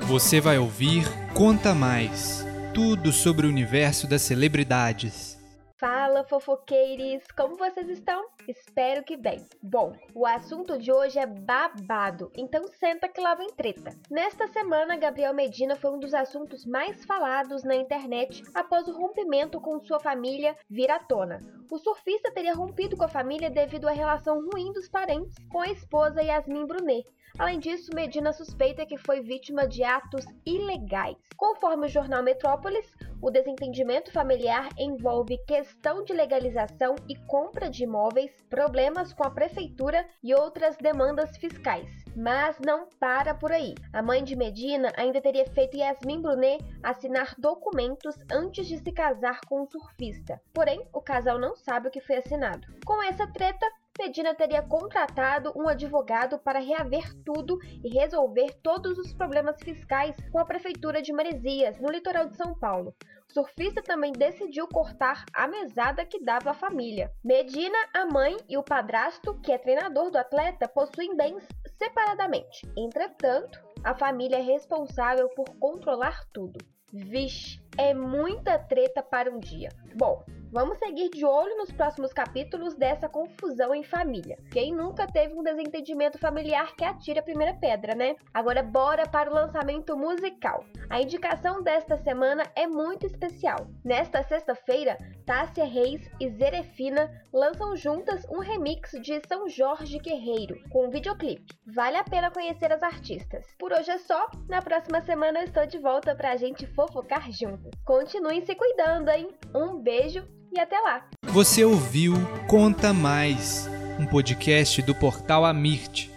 Você vai ouvir Conta Mais, tudo sobre o universo das celebridades. Fala, fofoqueiros! Como vocês estão? Espero que bem. Bom, o assunto de hoje é babado, então senta que lá vem treta. Nesta semana, Gabriel Medina foi um dos assuntos mais falados na internet após o rompimento com sua família vir à tona. O surfista teria rompido com a família devido à relação ruim dos parentes com a esposa Yasmin Brunet. Além disso, Medina suspeita que foi vítima de atos ilegais. Conforme o jornal Metrópolis, o desentendimento familiar envolve questão de legalização e compra de imóveis, problemas com a prefeitura e outras demandas fiscais. Mas não para por aí. A mãe de Medina ainda teria feito Yasmin Brunet assinar documentos antes de se casar com o surfista. Porém, o casal não sabe o que foi assinado. Com essa treta, Medina teria contratado um advogado para reaver tudo e resolver todos os problemas fiscais com a prefeitura de Maresias, no litoral de São Paulo. O surfista também decidiu cortar a mesada que dava à família. Medina, a mãe e o padrasto, que é treinador do atleta, possuem bens separadamente. Entretanto, a família é responsável por controlar tudo. Vixe, é muita treta para um dia. Bom, vamos seguir de olho nos próximos capítulos dessa confusão em família. Quem nunca teve um desentendimento familiar que atire a primeira pedra, né? Agora bora para o lançamento musical. A indicação desta semana é muito especial. Nesta sexta-feira, Tássia Reis e Zerefina lançam juntas um remix de São Jorge Guerreiro, com um videoclipe. Vale a pena conhecer as artistas. Por hoje é só, na próxima semana eu estou de volta pra gente fofocar juntos. Continuem se cuidando, hein? Um beijo e até lá! Você ouviu Conta Mais, um podcast do portal Amirt.